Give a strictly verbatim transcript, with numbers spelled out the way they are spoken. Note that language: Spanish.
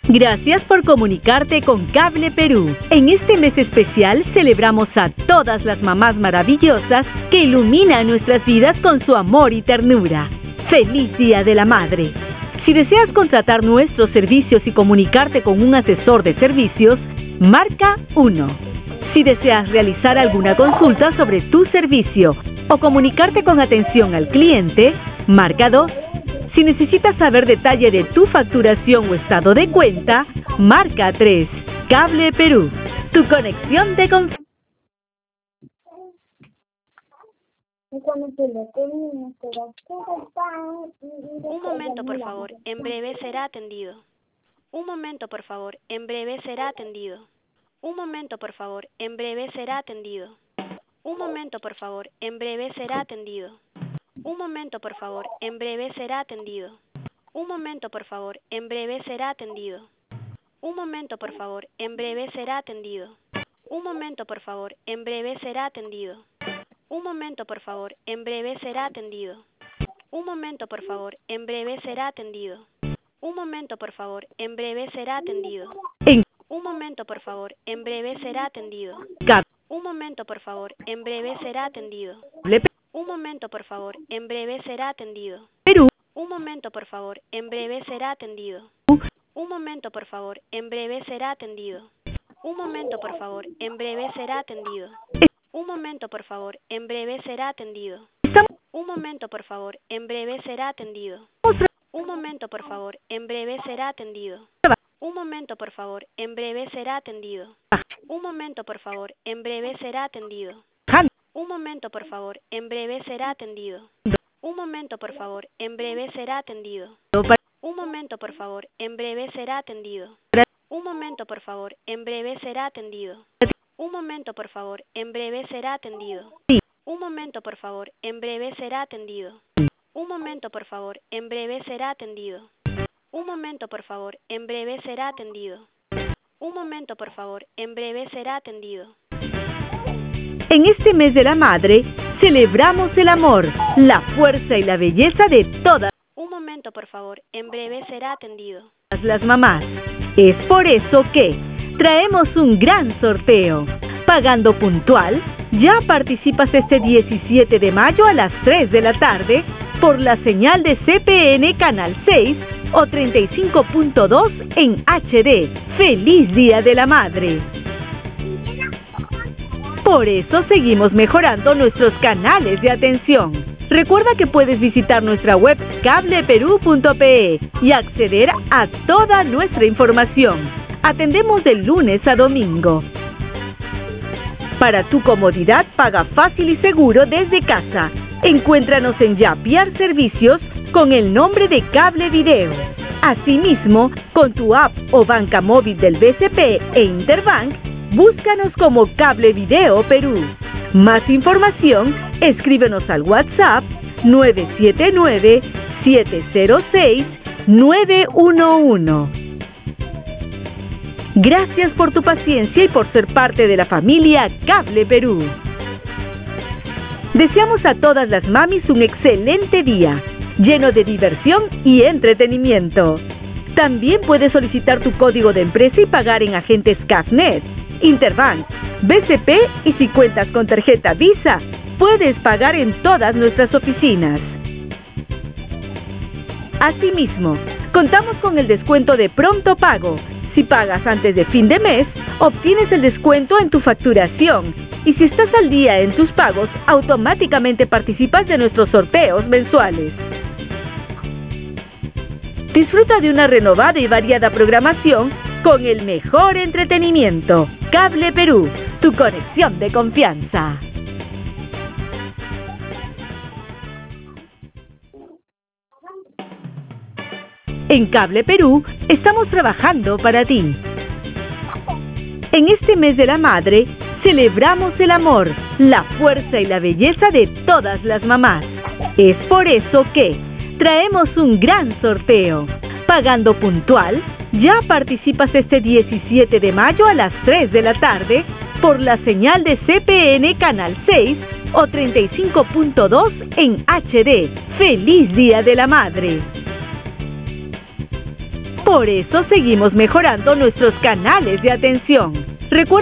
Gracias por comunicarte con Cable Perú. En este mes especial celebramos a todas las mamás maravillosas que iluminan nuestras vidas con su amor y ternura. ¡Feliz Día de la Madre! Si deseas contratar nuestros servicios y comunicarte con un asesor de servicios, marca uno. Si deseas realizar alguna consulta sobre tu servicio o comunicarte con atención al cliente, marca dos. Si necesitas saber detalle de tu facturación o estado de cuenta, marca tres. Cable Perú, tu conexión de confianza. Un momento, por favor, en breve será atendido. Un momento, por favor, en breve será atendido. Un momento, por favor, en breve será atendido. Un momento, por favor, en breve será atendido. Un momento, por favor, en breve será atendido. Un momento, por favor, en breve será atendido. Un momento, por favor, en breve será atendido. Un momento, por favor, en breve será atendido. Un momento, por favor, en breve será atendido. Un momento, por favor, en breve será atendido. Un momento, por favor, en breve será atendido. Un momento, por favor, en breve será atendido. Un momento, por favor, en breve será atendido. Un momento, por favor, en breve será atendido. Perú. Un momento, por favor, en breve será atendido. Un momento, por favor, en breve será atendido. Un momento, por favor, en breve será atendido. Un momento, por favor, en breve será atendido. Un momento, por favor, en breve será atendido. Un momento, por favor, en breve será atendido. Un momento, por favor, en breve será atendido. Un momento, por favor, en breve será atendido. Un momento, por favor, en breve será atendido. Un momento, por favor, en breve será atendido. Un momento, por favor, en breve será atendido. Un momento, por favor, en breve será atendido. Un momento, por favor, en breve será atendido. Un momento, por favor, en breve será atendido. Un momento, por favor, en breve será atendido. Un momento, por favor, en breve será atendido. Un momento, por favor, en breve será atendido. En este mes de la madre, celebramos el amor, la fuerza y la belleza de todas. Un momento, por favor, en breve será atendido. Las mamás. Es por eso que traemos un gran sorteo. Pagando puntual, ya participas este diecisiete de mayo a las tres de la tarde por la señal de C P N Canal seis o treinta y cinco punto dos en H D. ¡Feliz Día de la Madre! Por eso seguimos mejorando nuestros canales de atención. Recuerda que puedes visitar nuestra web cable perú punto pe y acceder a toda nuestra información. Atendemos de lunes a domingo. Para tu comodidad, paga fácil y seguro desde casa. Encuéntranos en Yapiar Servicios con el nombre de Cable Video. Asimismo, con tu app o banca móvil del B C P e Interbank, búscanos como Cable Video Perú. Más información, escríbenos al WhatsApp nueve siete nueve, siete cero seis, nueve uno uno. Gracias por tu paciencia y por ser parte de la familia Cable Perú. Deseamos a todas las mamis un excelente día, lleno de diversión y entretenimiento. También puedes solicitar tu código de empresa y pagar en agentes Cafnet, Interbank, B C P y si cuentas con tarjeta Visa, puedes pagar en todas nuestras oficinas. Asimismo, contamos con el descuento de pronto pago. Si pagas antes de fin de mes, obtienes el descuento en tu facturación. Y si estás al día en tus pagos, automáticamente participas de nuestros sorteos mensuales. Disfruta de una renovada y variada programación con el mejor entretenimiento. Cable Perú, tu conexión de confianza. En Cable Perú estamos trabajando para ti. En este mes de la madre, celebramos el amor, la fuerza y la belleza de todas las mamás. Es por eso que traemos un gran sorteo. Pagando puntual, ya participas este diecisiete de mayo a las tres de la tarde por la señal de C P N Canal seis o treinta y cinco punto dos en H D. ¡Feliz Día de la Madre! Por eso seguimos mejorando nuestros canales de atención. Recuerda